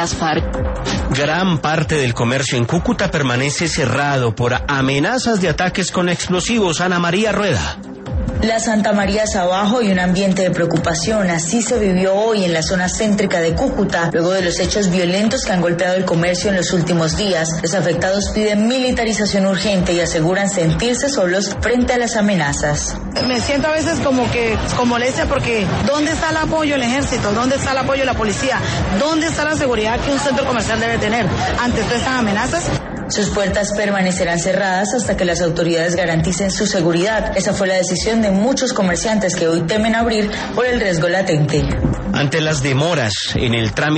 las FARC. Gran parte del comercio en Cúcuta permanece cerrado por amenazas de ataques con explosivos. Ana María Rueda. La Santa María es abajo y un ambiente de preocupación. Así se vivió hoy en la zona céntrica de Cúcuta, luego de los hechos violentos que han golpeado el comercio en los últimos días. Los afectados piden militarización urgente y aseguran sentirse solos frente a las amenazas. Me siento a veces como molestia porque ¿dónde está el apoyo del ejército? ¿Dónde está el apoyo de la policía? ¿Dónde está la seguridad que un centro comercial debe tener ante todas estas amenazas? Sus puertas permanecerán cerradas hasta que las autoridades garanticen su seguridad. Esa fue la decisión de muchos comerciantes que hoy temen abrir por el riesgo latente. Ante las demoras en el trámite